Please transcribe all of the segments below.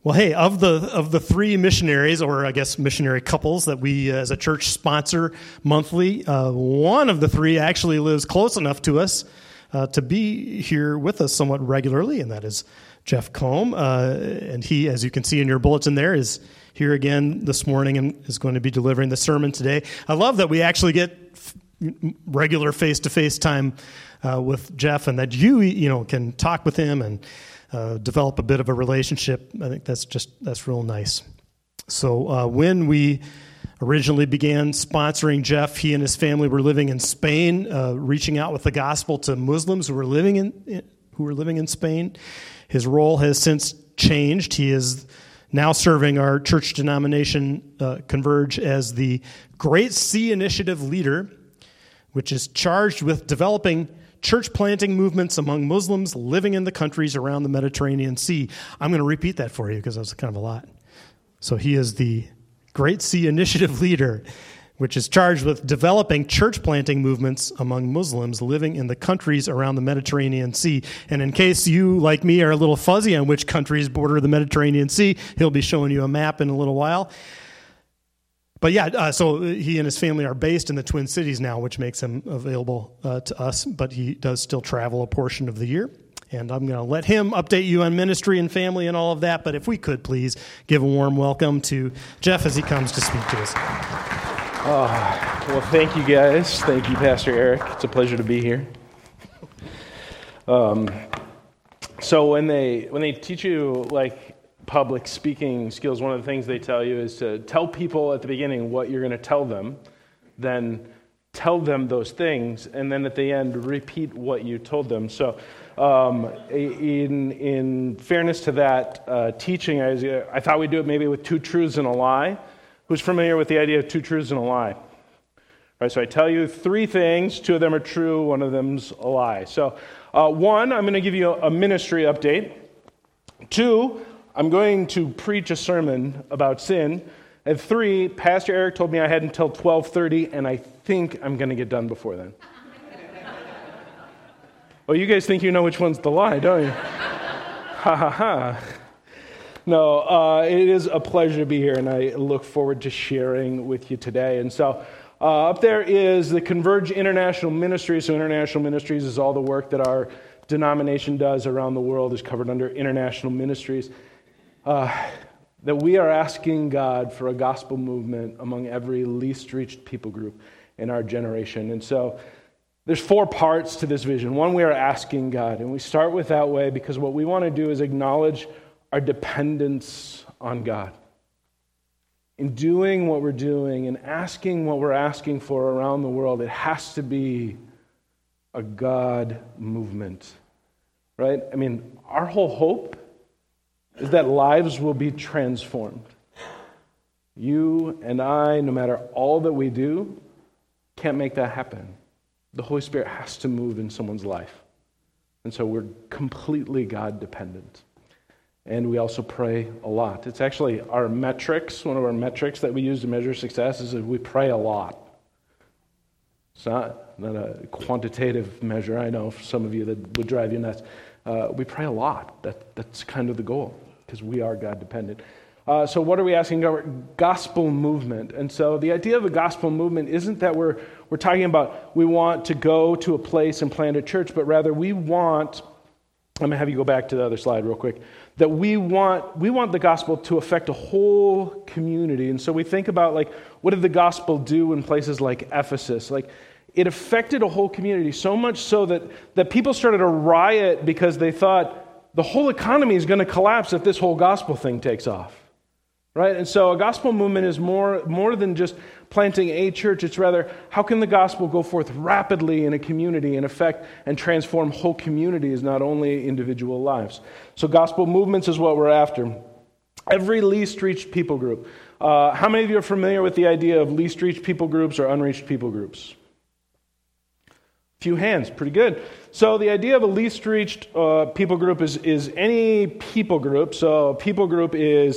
Well, hey, of the three missionaries, or I guess missionary couples that we as a church sponsor monthly, one of the three actually lives close enough to us to be here with us somewhat regularly, and that is Jeff Combe. And he, as you can see in your bulletin there, is here again this morning and is going to be delivering the sermon today. I love that we actually get regular face-to-face time with Jeff, and that you can talk with him and develop a bit of a relationship. I think that's real nice. So when we originally began sponsoring Jeff, he and his family were living in Spain, reaching out with the gospel to Muslims who were living in Spain. His role has since changed. He is now serving our church denomination, Converge, as the Great Sea Initiative leader, which is charged with developing church planting movements among Muslims living in the countries around the Mediterranean Sea. I'm going to repeat that for you because that was kind of a lot. So he is the Great Sea Initiative leader, which is charged with developing church planting movements among Muslims living in the countries around the Mediterranean Sea. And in case you, like me, are a little fuzzy on which countries border the Mediterranean Sea, he'll be showing you a map in a little while. But yeah, so he and his family are based in the Twin Cities now, which makes him available to us, but he does still travel a portion of the year. And I'm going to let him update you on ministry and family and all of that, but if we could please give a warm welcome to Jeff as he comes to speak to us. Well, thank you guys. Thank you, Pastor Eric. It's a pleasure to be here. So when they teach you public speaking skills, one of the things they tell you is to tell people at the beginning what you're going to tell them, then tell them those things, and then at the end repeat what you told them. So in fairness to that teaching, I thought we'd do it maybe with two truths and a lie. Who's familiar with the idea of two truths and a lie? All right, so I tell you three things, two of them are true, one of them's a lie. So one, I'm going to give you a ministry update. Two, I'm going to preach a sermon about sin. And three, Pastor Eric told me I had until 12:30, and I think I'm going to get done before then. Well, you guys think you know which one's the lie, don't you? Ha ha ha. No, it is a pleasure to be here, and I look forward to sharing with you today. And so up there is the Converge International Ministry. So International Ministries is all the work that our denomination does around the world is covered under International Ministries. That we are asking God for a gospel movement among every least reached people group in our generation. And so there's four parts to this vision. One, we are asking God, and we start with that way because what we want to do is acknowledge our dependence on God. In doing what we're doing and asking what we're asking for around the world, it has to be a God movement, right? I mean, our whole hope is that lives will be transformed. You and I, no matter all that we do, can't make that happen. The Holy Spirit has to move in someone's life. And so we're completely God dependent. And we also pray a lot. It's actually our metrics, one of our metrics that we use to measure success is that we pray a lot. It's not a quantitative measure. I know for some of you that would drive you nuts. We pray a lot. That's kind of the goal because we are God dependent. So what are we asking God? Gospel movement. And so the idea of a gospel movement isn't that we're talking about we want to go to a place and plant a church, but rather we want, I'm going to have you go back to the other slide real quick, that we want the gospel to affect a whole community. And so we think about what did the gospel do in places like Ephesus? It affected a whole community so much so that people started a riot because they thought the whole economy is going to collapse if this whole gospel thing takes off. Right? And so a gospel movement is more than just planting a church. It's rather, how can the gospel go forth rapidly in a community and affect and transform whole communities, not only individual lives. So gospel movements is what we're after. Every least reached people group. How many of you are familiar with the idea of least reached people groups or unreached people groups? Few hands, pretty good. So the idea of a least reached people group is any people group. So a people group is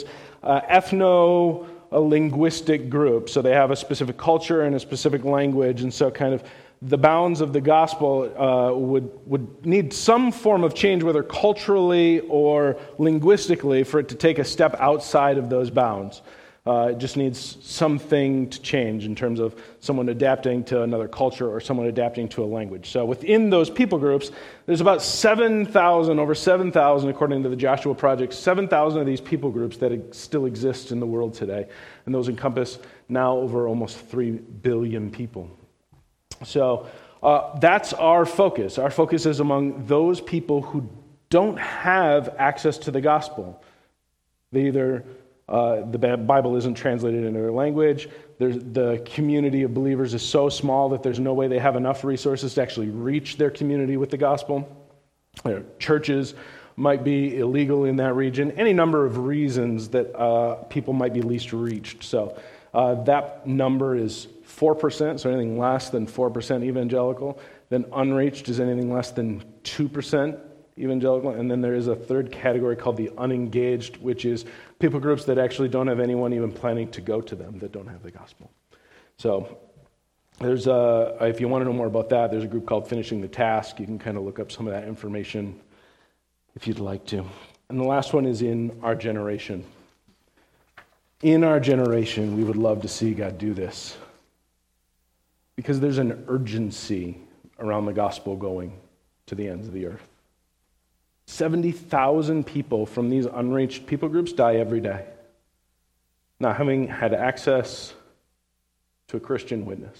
ethno-linguistic group. So they have a specific culture and a specific language, and so kind of the bounds of the gospel would need some form of change, whether culturally or linguistically, for it to take a step outside of those bounds. It just needs something to change in terms of someone adapting to another culture or someone adapting to a language. So within those people groups, there's about 7,000, over 7,000, according to the Joshua Project, 7,000 of these people groups that still exist in the world today. And those encompass now over almost 3 billion people. So that's our focus. Our focus is among those people who don't have access to the gospel. They either the Bible isn't translated into their language. The community of believers is so small that there's no way they have enough resources to actually reach their community with the gospel. Their churches might be illegal in that region. Any number of reasons that people might be least reached. So that number is 4%, so anything less than 4% evangelical. Then unreached is anything less than 2% evangelical. And then there is a third category called the unengaged, which is people groups that actually don't have anyone even planning to go to them that don't have the gospel. So there's if you want to know more about that, there's a group called Finishing the Task. You can kind of look up some of that information if you'd like to. And the last one is in our generation. In our generation, we would love to see God do this, because there's an urgency around the gospel going to the ends of the earth. 70,000 people from these unreached people groups die every day, not having had access to a Christian witness.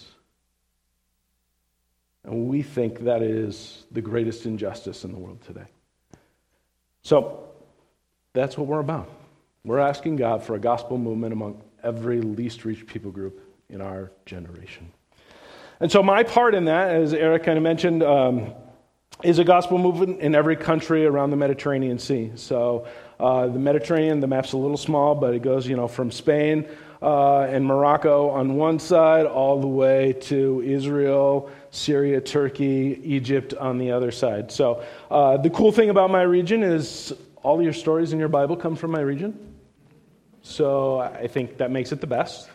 And we think that is the greatest injustice in the world today. So that's what we're about. We're asking God for a gospel movement among every least reached people group in our generation. And so my part in that, as Eric kind of mentioned, is a gospel movement in every country around the Mediterranean Sea. So the Mediterranean, the map's a little small, but it goes, from Spain and Morocco on one side all the way to Israel, Syria, Turkey, Egypt on the other side. So the cool thing about my region is all your stories in your Bible come from my region. So I think that makes it the best.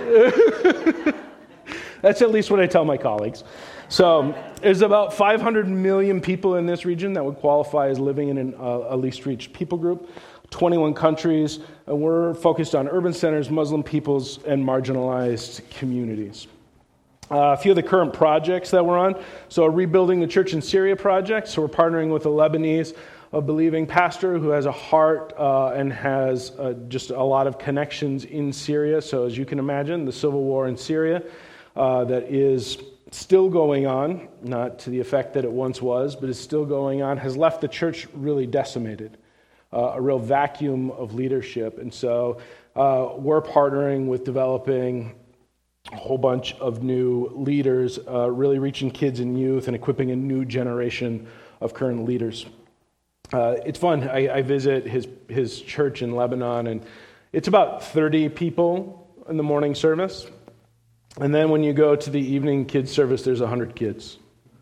That's at least what I tell my colleagues. So there's about 500 million people in this region that would qualify as living in a least reached people group, 21 countries, and we're focused on urban centers, Muslim peoples, and marginalized communities. A few of the current projects that we're on. So Rebuilding the Church in Syria project. So we're partnering with a Lebanese, a believing pastor who has a heart and has just a lot of connections in Syria. So as you can imagine, the civil war in Syria that is still going on, not to the effect that it once was, but is still going on, has left the church really decimated, a real vacuum of leadership. And so we're partnering with developing a whole bunch of new leaders, really reaching kids and youth and equipping a new generation of current leaders. It's fun. I visit his church in Lebanon, and it's about 30 people in the morning service. And then when you go to the evening kids service, there's 100 kids.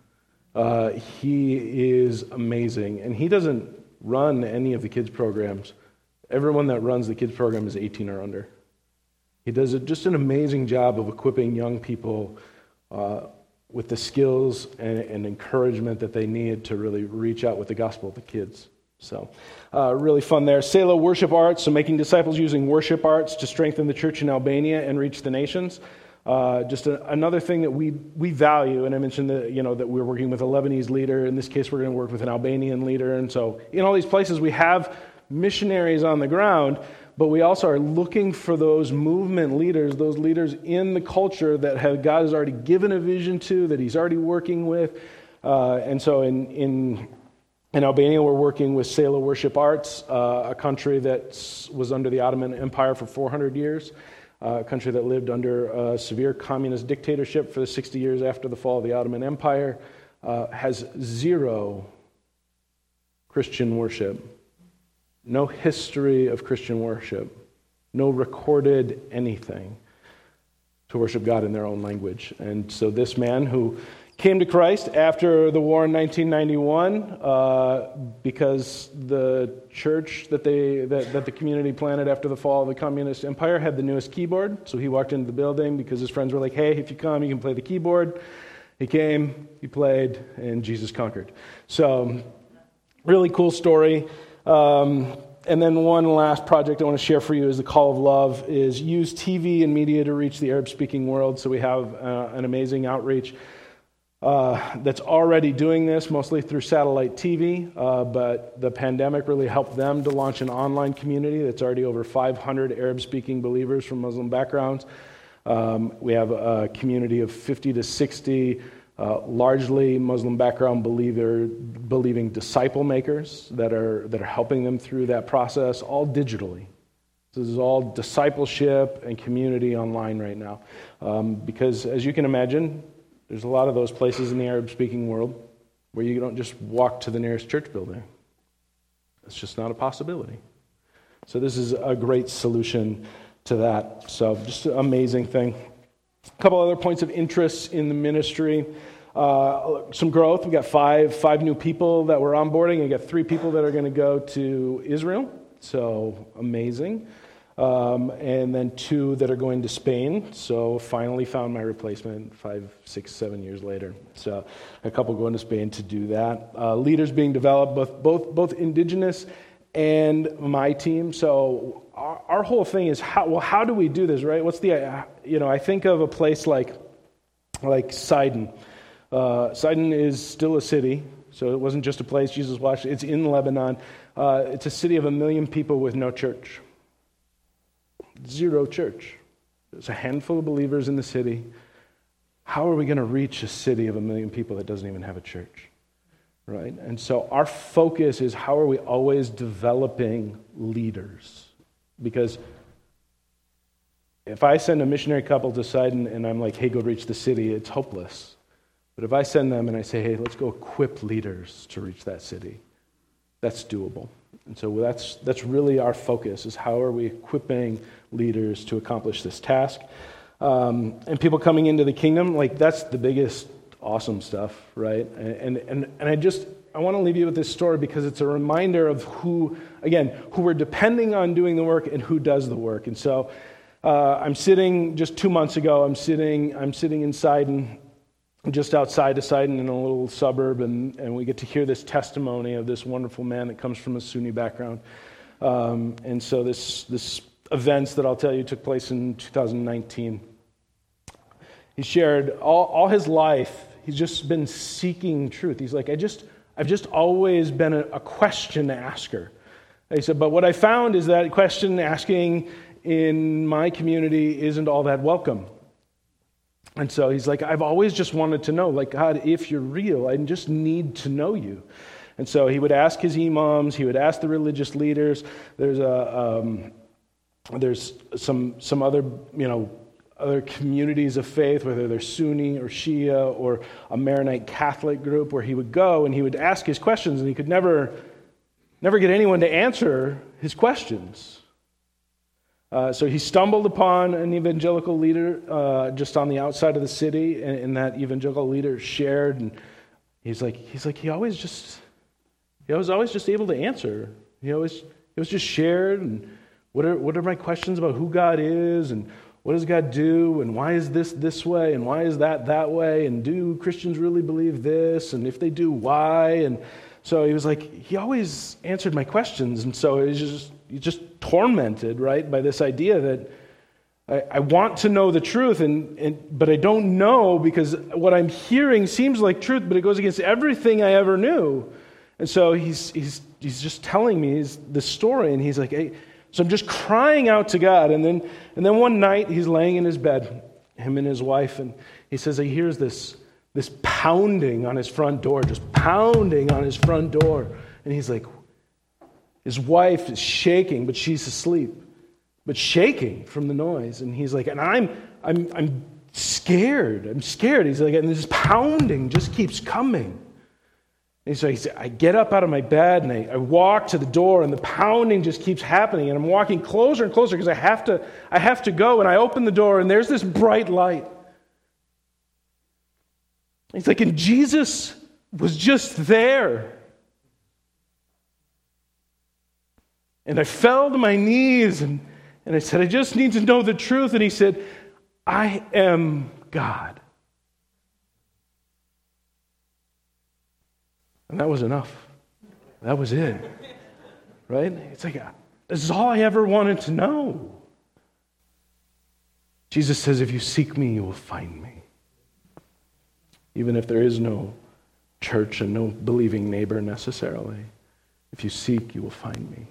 He is amazing. And he doesn't run any of the kids programs. Everyone that runs the kids program is 18 or under. He does just an amazing job of equipping young people with the skills and encouragement that they need to really reach out with the gospel of the kids. So really fun there. Selah Worship Arts, so making disciples using worship arts to strengthen the church in Albania and reach the nations. Just another thing that we value, and I mentioned that that we're working with a Lebanese leader. In this case, we're going to work with an Albanian leader, and so in all these places we have missionaries on the ground, but we also are looking for those movement leaders, those leaders in the culture that God has already given a vision to, that He's already working with, and so in Albania, we're working with Selah Worship Arts, a country that was under the Ottoman Empire for 400 years. A country that lived under a severe communist dictatorship for the 60 years after the fall of the Ottoman Empire, has zero Christian worship, no history of Christian worship, no recorded anything to worship God in their own language. And so this man who came to Christ after the war in 1991 because the church that the community planted after the fall of the communist empire had the newest keyboard. So he walked into the building because his friends were like, hey, if you come, you can play the keyboard. He came, he played, and Jesus conquered. So, really cool story. And then one last project I want to share for you is the Call of Love, is use TV and media to reach the Arab-speaking world. So we have an amazing outreach that's already doing this, mostly through satellite TV, but the pandemic really helped them to launch an online community that's already over 500 Arab-speaking believers from Muslim backgrounds. We have a community of 50 to 60 largely Muslim background believing disciple makers that are helping them through that process, all digitally. This is all discipleship and community online right now. Because as you can imagine, there's a lot of those places in the Arab-speaking world where you don't just walk to the nearest church building. It's just not a possibility. So this is a great solution to that. So just an amazing thing. A couple other points of interest in the ministry. Some growth. We got five new people that we're onboarding. We got 3 people that are going to go to Israel. So amazing. And then 2 that are going to Spain. So finally found my replacement 5, 6, 7 years later. So a couple going to Spain to do that. Leaders being developed, both indigenous and my team. So our whole thing is how do we do this, right? What's the I think of a place like Sidon. Sidon is still a city, so it wasn't just a place Jesus watched. It's in Lebanon. It's a city of 1 million people with no church. 0 church. There's a handful of believers in the city. How are we going to reach a city of 1 million people that doesn't even have a church? Right? And so our focus is how are we always developing leaders? Because if I send a missionary couple to Sidon and I'm like, hey, go reach the city, it's hopeless. But if I send them and I say, hey, let's go equip leaders to reach that city, that's doable. And so that's really our focus, is how are we equipping leaders to accomplish this task. And people coming into the kingdom, like that's the biggest awesome stuff, right? And I want to leave you with this story because it's a reminder of who we're depending on doing the work and who does the work. And so I'm sitting just 2 months ago. I'm sitting in Sidon, just outside of Sidon in a little suburb, and we get to hear this testimony of this wonderful man that comes from a Sunni background. And so this events that I'll tell you took place in 2019. He shared all his life. He's just been seeking truth. He's like, I've just always been a question asker. He said, but what I found is that question asking in my community isn't all that welcome. And so he's like, I've always just wanted to know, like, God, if you're real, I just need to know you. And so he would ask his imams, he would ask the religious leaders. There's some other, other communities of faith, whether they're Sunni or Shia or a Maronite Catholic group, where he would go and he would ask his questions, and he could never get anyone to answer his questions. So he stumbled upon an evangelical leader just on the outside of the city, and that evangelical leader shared, and he was always just able to answer. He was just shared, and what are my questions about who God is, and what does God do, and why is this way, and why is that way, and do Christians really believe this, and if they do, why? And so he always answered my questions, and so he's just tormented, right, by this idea that I want to know the truth, but I don't know because what I'm hearing seems like truth, but it goes against everything I ever knew. And so he's just telling me this story, and he's like, hey, so I'm just crying out to God, and then one night he's laying in his bed, him and his wife, and he says he hears this pounding on his front door, just pounding on his front door, and he's like, his wife is shaking, but she's asleep, but shaking from the noise. And he's like, and I'm scared. I'm scared. He's like, and this pounding just keeps coming. And so he said, I get up out of my bed and I walk to the door, and the pounding just keeps happening. And I'm walking closer and closer because I have to go. And I open the door, and there's this bright light. He's like, and Jesus was just there. And I fell to my knees, and I said, I just need to know the truth. And he said, I am God. And that was enough. That was it. Right? It's like, this is all I ever wanted to know. Jesus says, if you seek me, you will find me. Even if there is no church and no believing neighbor necessarily, if you seek, you will find me.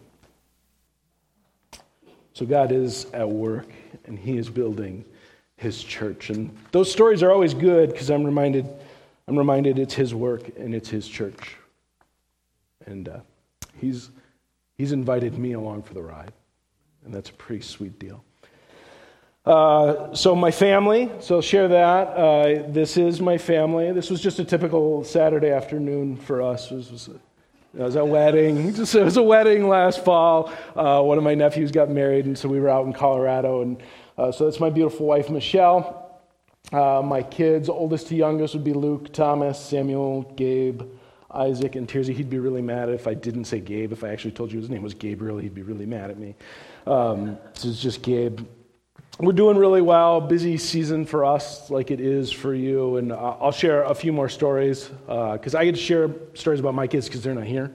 So God is at work, and he is building his church. And those stories are always good because I'm reminded it's his work and it's his church. And he's invited me along for the ride. And that's a pretty sweet deal. So my family, so I'll share that. This is my family. This was just a typical Saturday afternoon for us. It was a wedding. It was a wedding last fall. One of my nephews got married, and so we were out in Colorado. And so that's my beautiful wife, Michelle. My kids, oldest to youngest, would be Luke, Thomas, Samuel, Gabe, Isaac, and Tirzy. He'd be really mad if I didn't say Gabe. If I actually told you his name was Gabriel, he'd be really mad at me. So it's just Gabe. We're doing really well. Busy season for us like it is for you. And I'll share a few more stories because I get to share stories about my kids because they're not here.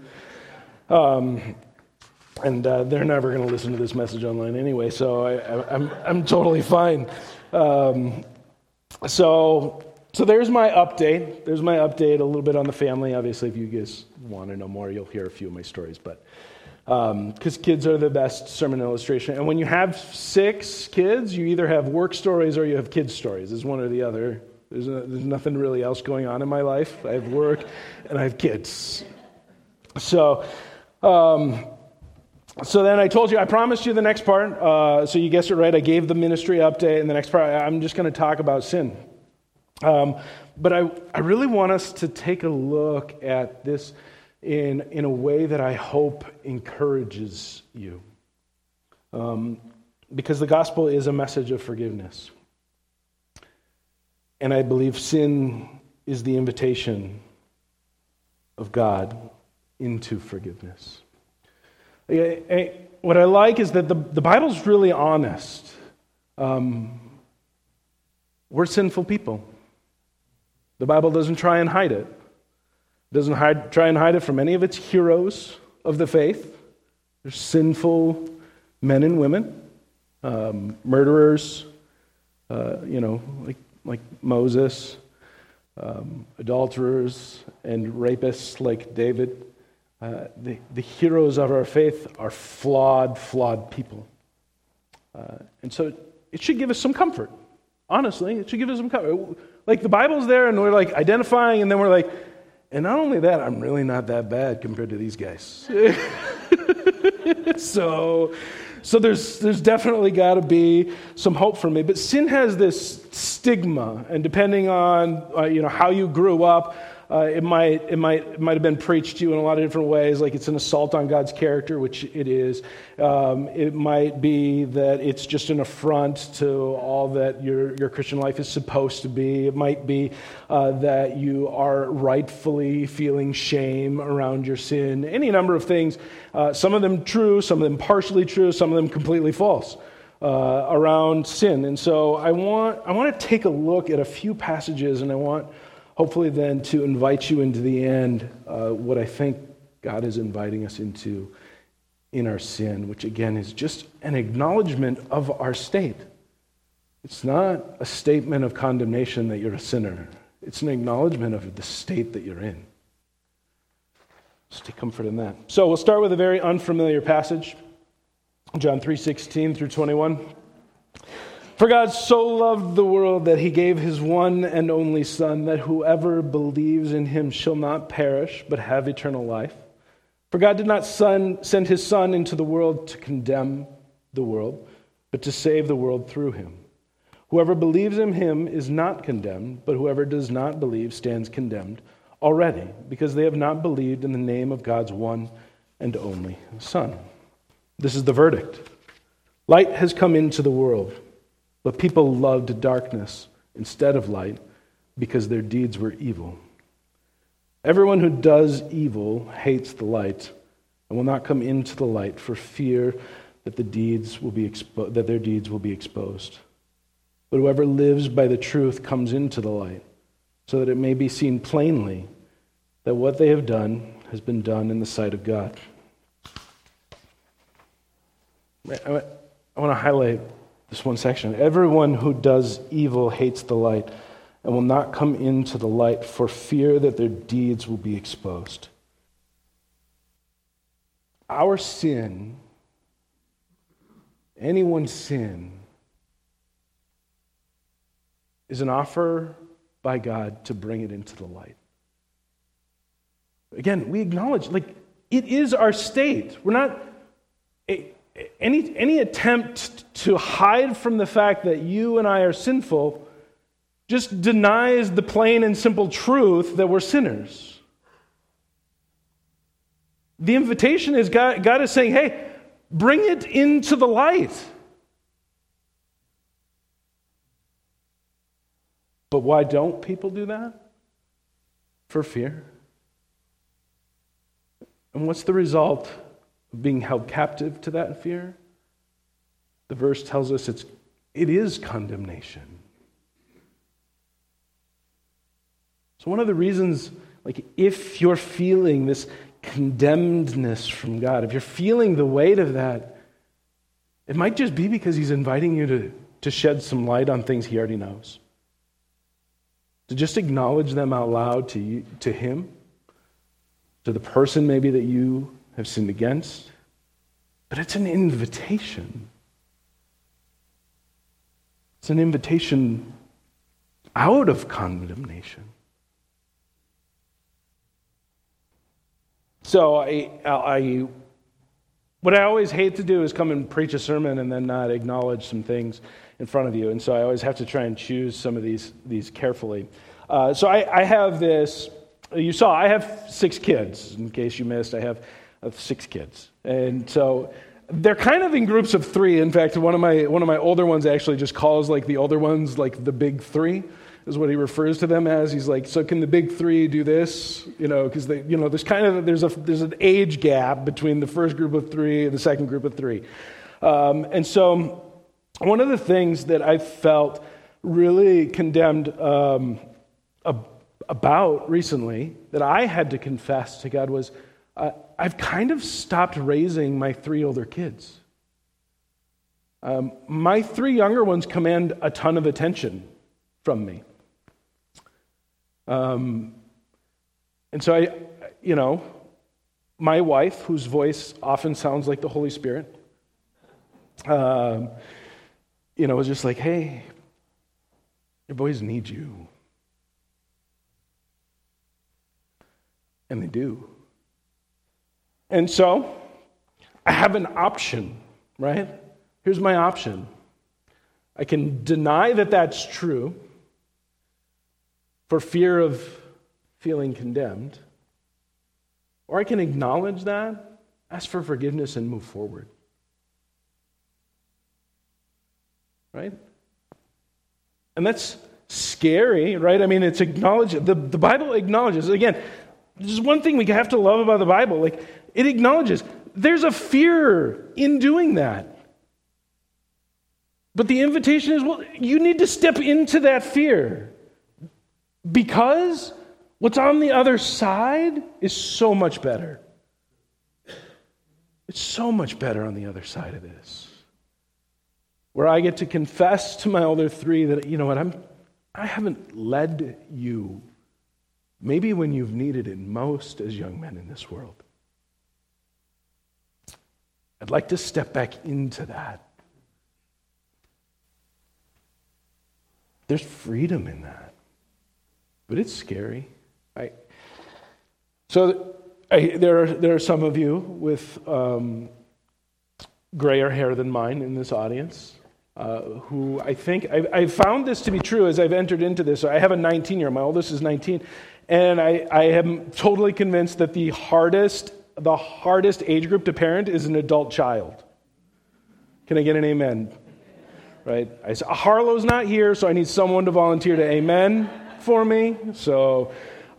And they're never going to listen to this message online anyway, so I'm totally fine. So there's my update. There's my update, a little bit on the family. Obviously, if you guys want to know more, you'll hear a few of my stories. But because kids are the best sermon illustration. And when you have 6 kids, you either have work stories or you have kids stories. It's one or the other. There's nothing really else going on in my life. I have work and I have kids. So then I told you, I promised you the next part. So you guessed it right. I gave the ministry update. And the next part, I'm just going to talk about sin. But I really want us to take a look at this in a way that I hope encourages you. Because the gospel is a message of forgiveness. And I believe sin is the invitation of God into forgiveness. What I like is that the Bible's really honest. We're sinful people. The Bible doesn't try and hide it. It doesn't try and hide it from any of its heroes of the faith. They're sinful men and women, murderers, like Moses, adulterers and rapists like David. The heroes of our faith are flawed people. And so it should give us some comfort. Honestly, it should give us some comfort. Like the Bible's there and we're like identifying and then we're like, and not only that, I'm really not that bad compared to these guys. So there's definitely got to be some hope for me. But sin has this stigma, and depending on how you grew up, it might have been preached to you in a lot of different ways, like it's an assault on God's character, which it is. It might be that it's just an affront to all that your Christian life is supposed to be. It might be that you are rightfully feeling shame around your sin. Any number of things. Some of them true, some of them partially true, some of them completely false around sin. And so I want to take a look at a few passages, and I want hopefully then to invite you into the end, what I think God is inviting us into in our sin, which again is just an acknowledgement of our state. It's not a statement of condemnation that you're a sinner. It's an acknowledgement of the state that you're in. Just take comfort in that. So we'll start with a very unfamiliar passage, John 3:16 through 21. For God so loved the world that he gave his one and only Son, that whoever believes in him shall not perish, but have eternal life. For God did not send his Son into the world to condemn the world, but to save the world through him. Whoever believes in him is not condemned, but whoever does not believe stands condemned already, because they have not believed in the name of God's one and only Son. This is the verdict. Light has come into the world, but people loved darkness instead of light because their deeds were evil. Everyone who does evil hates the light and will not come into the light for fear that their deeds will be exposed. But whoever lives by the truth comes into the light, so that it may be seen plainly that what they have done has been done in the sight of God. I want to highlight this one section. Everyone who does evil hates the light and will not come into the light for fear that their deeds will be exposed. Our sin, anyone's sin, is an offer by God to bring it into the light. Again, we acknowledge, it is our state. We're not any attempt to hide from the fact that you and I are sinful just denies the plain and simple truth that we're sinners. The invitation is God is saying, hey, bring it into the light. But why don't people do that? For fear. And what's the result of being held captive to that fear? The verse tells us it is condemnation. So one of the reasons, if you're feeling this condemnedness from God, if you're feeling the weight of that, it might just be because he's inviting you to shed some light on things he already knows. To just acknowledge them out loud to him, to the person maybe that you have sinned against. But it's an invitation. It's an invitation out of condemnation. So what I always hate to do is come and preach a sermon and then not acknowledge some things in front of you. And so I always have to try and choose some of these carefully. So I have this, you saw, I have 6 kids. In case you missed, I have 6 kids. And so they're kind of in groups of 3. In fact, one of my older ones actually just calls the older ones the big 3. Is what he refers to them as. He's like, so can the big 3 do this? Because there's an age gap between the first group of 3 and the second group of 3. And so one of the things that I felt really condemned about recently that I had to confess to God was I've kind of stopped raising my 3 older kids. My 3 younger ones command a ton of attention from me. And so my wife, whose voice often sounds like the Holy Spirit, was just like, hey, your boys need you. And they do. And so I have an option, right? Here's my option. I can deny that that's true for fear of feeling condemned, or I can acknowledge that, ask for forgiveness, and move forward. Right? And that's scary, right? I mean, it's acknowledged. The Bible acknowledges, again, there's one thing we have to love about the Bible, it acknowledges there's a fear in doing that. But the invitation is, you need to step into that fear. Because what's on the other side is so much better. It's so much better on the other side of this. Where I get to confess to my older 3 that, I haven't led you maybe when you've needed it most as young men in this world. I'd like to step back into that. There's freedom in that. But it's scary. There are some of you with grayer hair than mine in this audience who I think, I found this to be true as I've entered into this. So I have a 19-year-old, my oldest is 19, and I am totally convinced that the hardest age group to parent is an adult child. Can I get an amen? Right? Harlow's not here, so I need someone to volunteer to amen for me. So,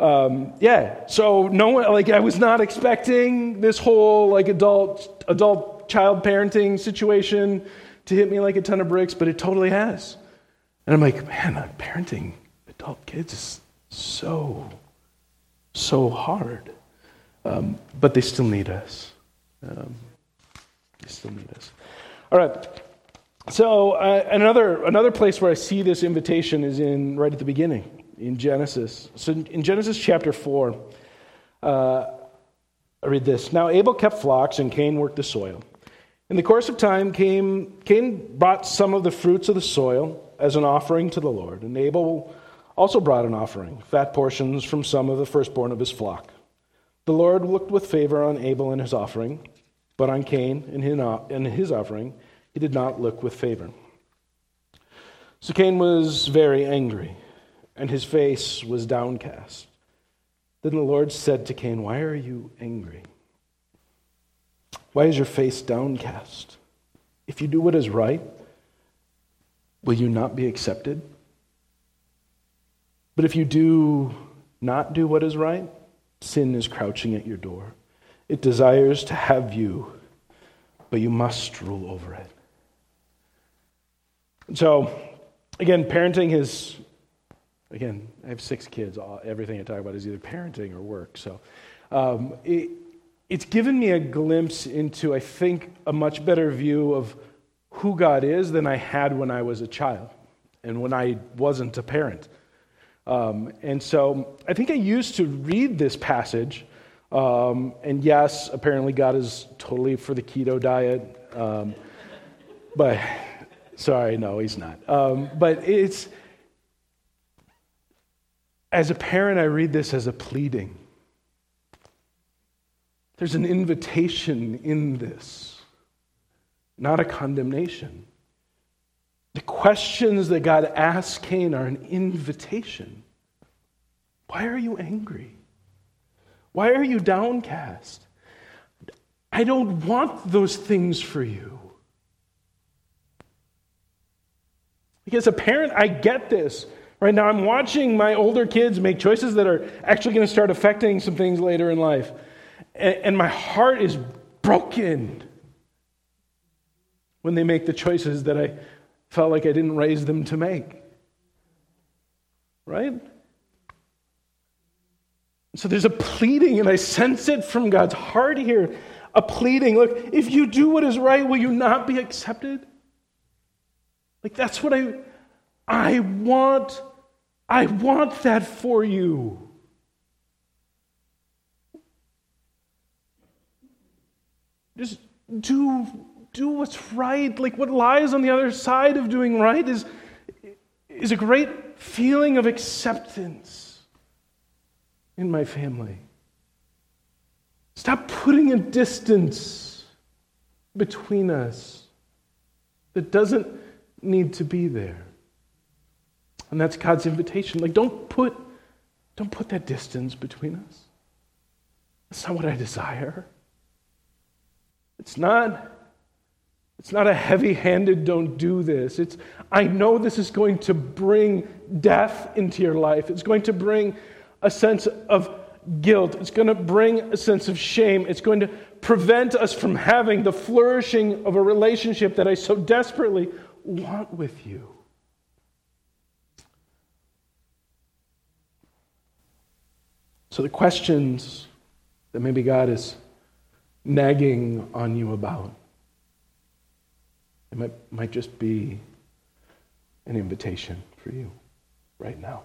So no one, I was not expecting this whole adult child parenting situation to hit me like a ton of bricks, but it totally has. And I'm like, man, parenting adult kids is so so hard. But they still need us. They still need us. All right. So another place where I see this invitation is right at the beginning, in Genesis. So in Genesis chapter 4, I read this. Now Abel kept flocks and Cain worked the soil. In the course of time, Cain brought some of the fruits of the soil as an offering to the Lord. And Abel also brought an offering, fat portions from some of the firstborn of his flock. The Lord looked with favor on Abel and his offering, but on Cain and his offering, he did not look with favor. So Cain was very angry, and his face was downcast. Then the Lord said to Cain, "Why are you angry? Why is your face downcast? If you do what is right, will you not be accepted? But if you do not do what is right, sin is crouching at your door. It desires to have you, but you must rule over it." So, again, parenting is, again, I have 6 kids. Everything I talk about is either parenting or work. So it's given me a glimpse into, I think, a much better view of who God is than I had when I was a child and when I wasn't a parent. And so I think I used to read this passage, and yes, apparently God is totally for the keto diet, but sorry, no, he's not. But it's, as a parent, I read this as a pleading. There's an invitation in this, not a condemnation. The questions that God asks Cain are an invitation. Why are you angry? Why are you downcast? I don't want those things for you. Because as a parent, I get this. Right now, I'm watching my older kids make choices that are actually going to start affecting some things later in life. And my heart is broken when they make the choices that I felt like I didn't raise them to make. Right? So there's a pleading, and I sense it from God's heart here. A pleading. Look, if you do what is right, will you not be accepted? Like, that's what I want. I want that for you. Just do what's right. Like, what lies on the other side of doing right is a great feeling of acceptance in my family. Stop putting a distance between us that doesn't need to be there. And that's God's invitation. Like, don't put that distance between us. That's not what I desire. It's not a heavy-handed, don't do this. I know this is going to bring death into your life. It's going to bring a sense of guilt. It's going to bring a sense of shame. It's going to prevent us from having the flourishing of a relationship that I so desperately want with you. So the questions that maybe God is nagging on you about, it might just be an invitation for you right now.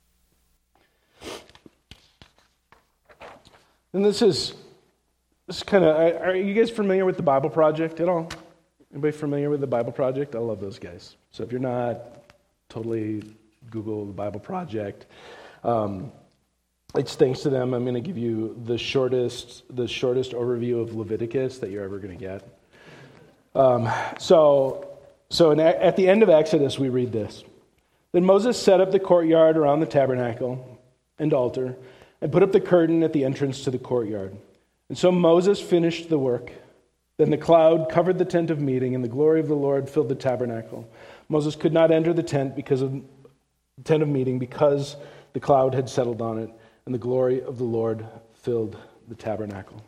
And this is kind of, are you guys familiar with the Bible Project at all? Anybody familiar with the Bible Project? I love those guys. So if you're not, totally Google the Bible Project. It's thanks to them, I'm going to give you the shortest overview of Leviticus that you're ever going to get. At the end of Exodus, we read this. Then Moses set up the courtyard around the tabernacle and altar and put up the curtain at the entrance to the courtyard. And so Moses finished the work. Then the cloud covered the tent of meeting, and the glory of the Lord filled the tabernacle. Moses could not enter the tent of meeting because the cloud had settled on it, and the glory of the Lord filled the tabernacle.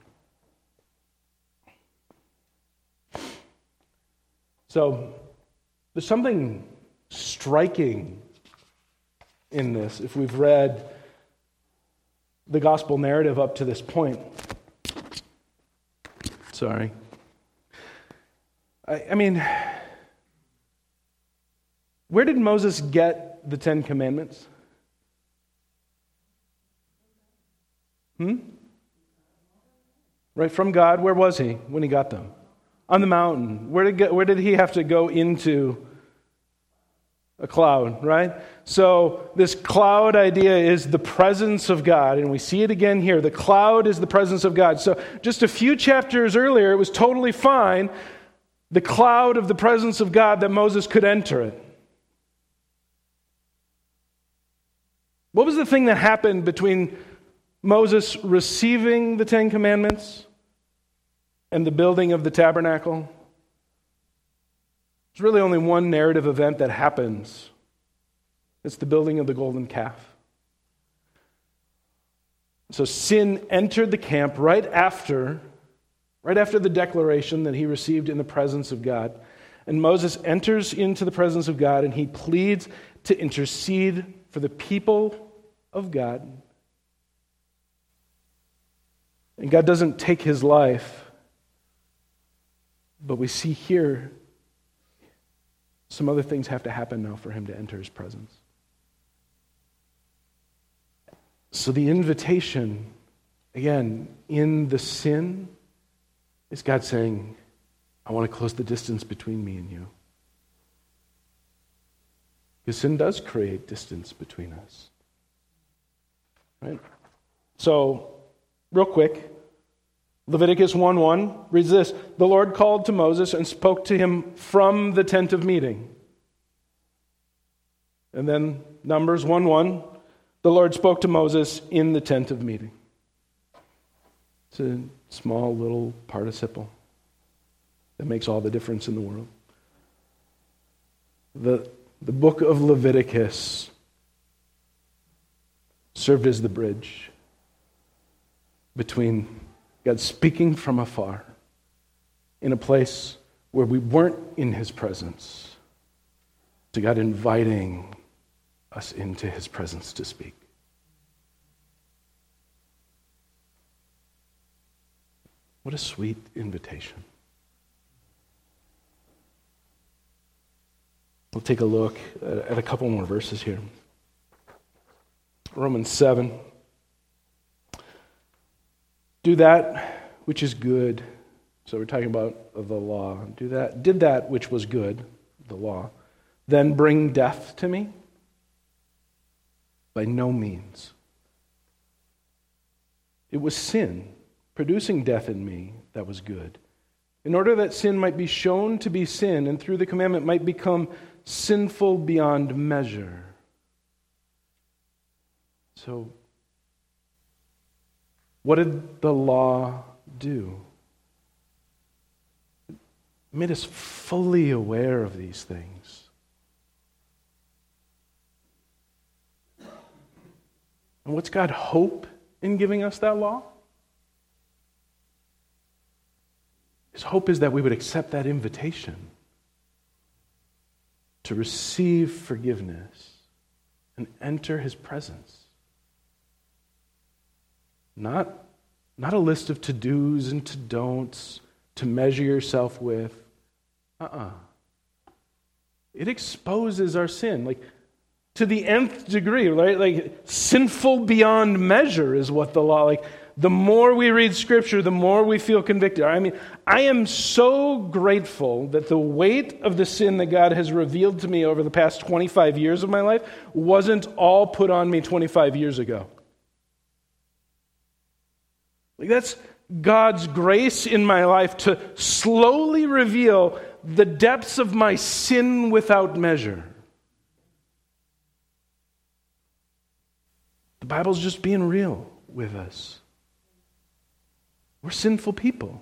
So there's something striking in this. If we've read the gospel narrative up to this point. Sorry. I mean, where did Moses get the Ten Commandments? Right, from God. Where was he when he got them? On the mountain. Where did he have to go into? A cloud, right? So this cloud idea is the presence of God, and we see it again here. The cloud is the presence of God. So just a few chapters earlier, it was totally fine, the cloud of the presence of God, that Moses could enter it. What was the thing that happened between Moses receiving the Ten Commandments and the building of the tabernacle? There's really only one narrative event that happens. It's the building of the golden calf. So sin entered the camp right after the declaration that he received in the presence of God. And Moses enters into the presence of God and he pleads to intercede for the people of God. And God doesn't take his life, but we see here some other things have to happen now for him to enter his presence. So the invitation, again, in the sin, is God saying, I want to close the distance between me and you. Because sin does create distance between us. Right? So, real quick, Leviticus 1:1 reads this: the Lord called to Moses and spoke to him from the tent of meeting. And then Numbers 1:1, the Lord spoke to Moses in the tent of meeting. It's a small little participle that makes all the difference in the world. The book of Leviticus served as the bridge between God speaking from afar in a place where we weren't in his presence, to God inviting us into his presence to speak. What a sweet invitation. We'll take a look at a couple more verses here. Romans 7. Do that which is good. So we're talking about the law. Did that which was good, the law, then bring death to me? By no means. It was sin, producing death in me, that was good, in order that sin might be shown to be sin, and through the commandment might become sinful beyond measure. So, what did the law do? It made us fully aware of these things. And what's God hope in giving us that law? His hope is that we would accept that invitation to receive forgiveness and enter his presence. Not a list of to-dos and to-don'ts to measure yourself with. It exposes our sin, like to the nth degree, right? Like sinful beyond measure is what the law, like the more we read Scripture, the more we feel convicted. I mean, I am so grateful that the weight of the sin that God has revealed to me over the past 25 years of my life wasn't all put on me 25 years ago. Like that's God's grace in my life to slowly reveal the depths of my sin without measure. The Bible's just being real with us. We're sinful people.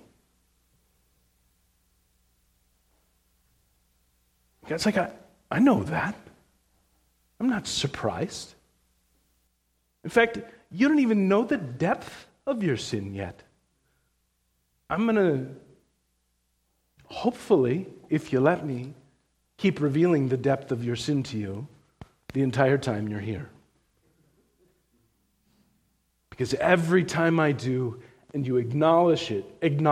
God's like, I know that. I'm not surprised. In fact, you don't even know the depth of your sin yet. I'm going to, hopefully, if you let me, keep revealing the depth of your sin to you the entire time you're here. Because every time I do, and you acknowledge it,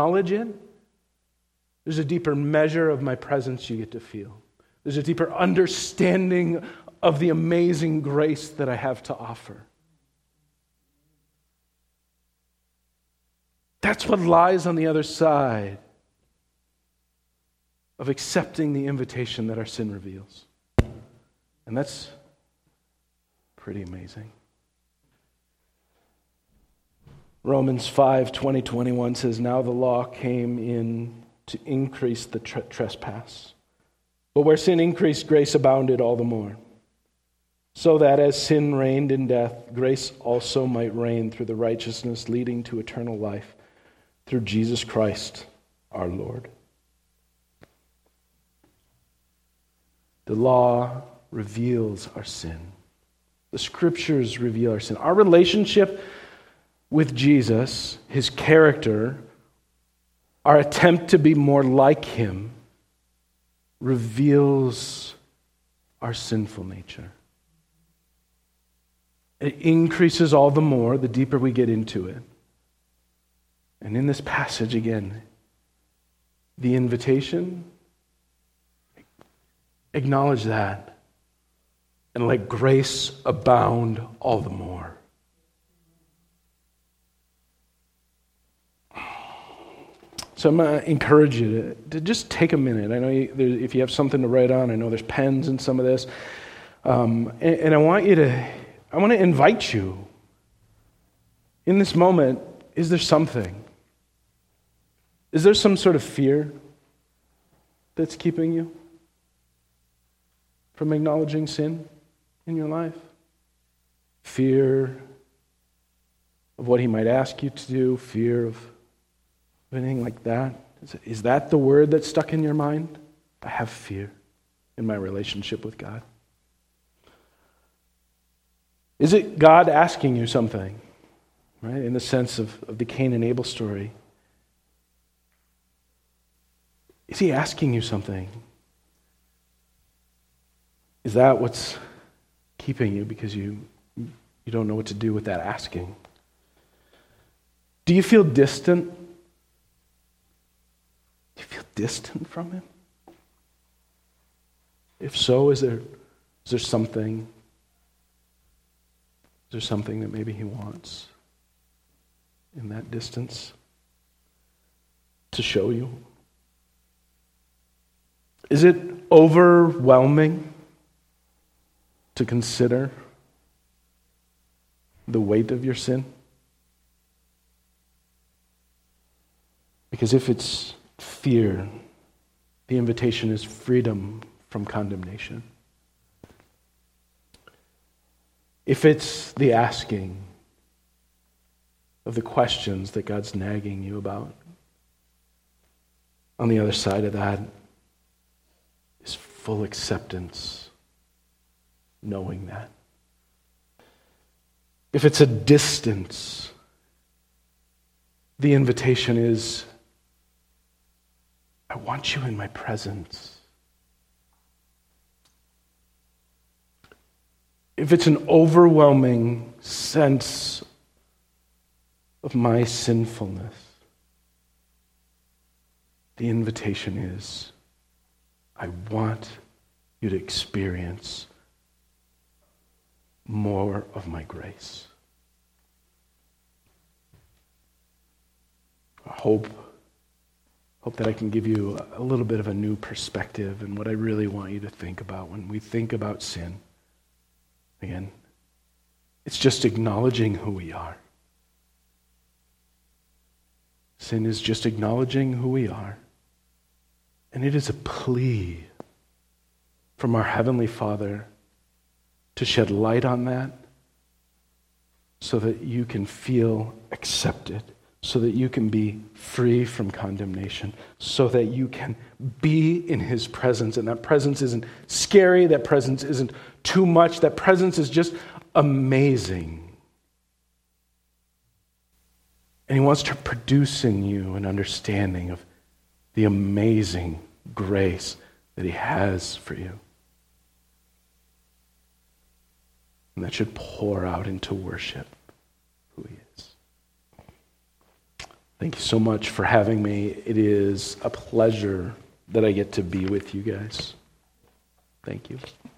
there's a deeper measure of my presence you get to feel. There's a deeper understanding of the amazing grace that I have to offer. That's what lies on the other side of accepting the invitation that our sin reveals. And that's pretty amazing. Romans 5:20-21 says, "Now the law came in to increase the trespass. But where sin increased, grace abounded all the more. So that as sin reigned in death, grace also might reign through the righteousness leading to eternal life through Jesus Christ our Lord." The law reveals our sin. The Scriptures reveal our sin. Our relationship with Jesus, his character, our attempt to be more like him, reveals our sinful nature. It increases all the more the deeper we get into it. And in this passage again, the invitation, acknowledge that and let grace abound all the more. So I'm going to encourage you to just take a minute. I know if you have something to write on, I know there's pens in some of this. And I want to invite you. In this moment, is there something? Is there some sort of fear that's keeping you from acknowledging sin in your life? Fear of what he might ask you to do, fear of anything like that? Is that the word that's stuck in your mind? I have fear in my relationship with God. Is it God asking you something? Right? In the sense of the Cain and Abel story. Is he asking you something? Is that what's keeping you because you don't know what to do with that asking? Do you feel distant? Do you feel distant from him? If so, is there something? Is there something that maybe he wants in that distance to show you? Is it overwhelming to consider the weight of your sin? Because if it's fear, the invitation is freedom from condemnation. If it's the asking of the questions that God's nagging you about, on the other side of that is full acceptance, knowing that. If it's a distance, the invitation is, I want you in my presence. If it's an overwhelming sense of my sinfulness, the invitation is, I want you to experience more of my grace. I hope that I can give you a little bit of a new perspective and what I really want you to think about when we think about sin. Again, it's just acknowledging who we are. Sin is just acknowledging who we are. And it is a plea from our Heavenly Father to shed light on that so that you can feel accepted, so that you can be free from condemnation, so that you can be in His presence. And that presence isn't scary, that presence isn't too much, that presence is just amazing. And He wants to produce in you an understanding of the amazing grace that He has for you. And that should pour out into worship who He is. Thank you so much for having me. It is a pleasure that I get to be with you guys. Thank you.